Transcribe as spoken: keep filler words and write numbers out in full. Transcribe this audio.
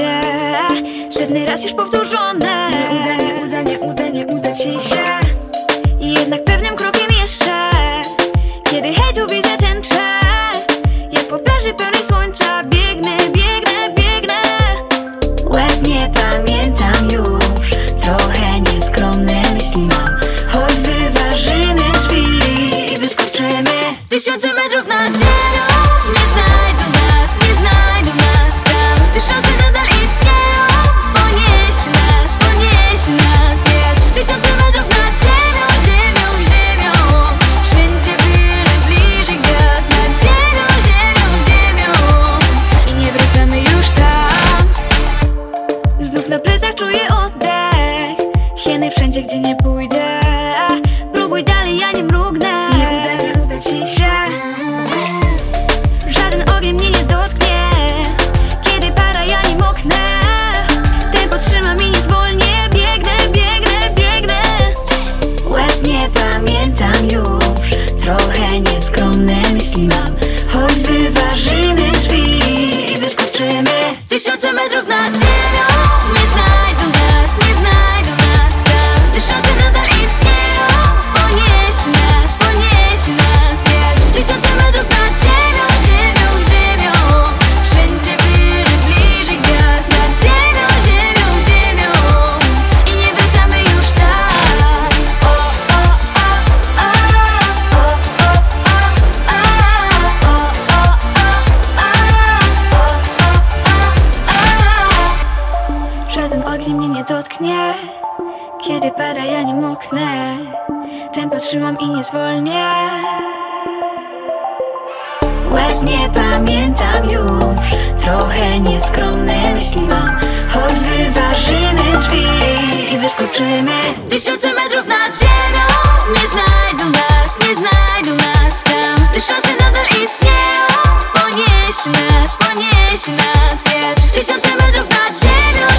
pójdę. Setny raz już powtórzone. Nie uda, nie uda, nie uda, nie uda ci się. I jednak pewnym krokiem jeszcze, kiedy hejtu widzę tęczę, jak po plaży pełnej słońca biegnę, biegnę, biegnę. Łez nie pamiętam już, trochę nieskromne myśli mam. Choć wyważymy drzwi i wyskoczymy tysiące metrów nad ziemią. Nie znajdą nas, nie znajdą nas tam. Te szanse nadal istnieją. Poniesie nas, poniesie nas wiatr. Tysiące metrów nad ziemią, ziemią, ziemią. Wszędzie byle bliżej gaz. Nad ziemią, ziemią, ziemią. I nie wracamy już tam. Znów na plecach czuję oddech. Hieny wszędzie, gdzie nie pójdę. Próbuj dalej, ja nie mrugnę. Nie uda, nie uda ci się. Żaden ogień mnie nie dotknie. Kiedy para, ja nie moknę. Tempo trzymam i nie zwolnię. Biegnę, biegnę, biegnę. Łez nie pamiętam już, trochę nieskromne myśli mam. Choć wyważymy drzwi i wyskoczymy tysiące metrów nad ziemią. Nie znajdą nas, nie znajdą nas tam. Te szanse nadal istnieją. Poniesie nas, poniesie nas wiatr. Tysiące metrów nad ziemią, ziemią, ziemią. Wszędzie byle bliżej gaz. Nad ziemią, ziemią, ziemią. I nie wracamy już tam. O, o, o, o, o, o, o, o, o. Żaden ogień mnie nie dotknie. Kiedy pada, ja nie moknę. Tempo trzymam i nie zwolnię. Łez nie pamiętam już, trochę nieskromne myśli mam. Choć wyważymy drzwi i wyskoczymy tysiące metrów nad ziemią. Nie znajdą nas, nie znajdą nas tam. Te szanse nadal istnieją. Poniesie nas, poniesie nas wiatr. Tysiące metrów nad ziemią.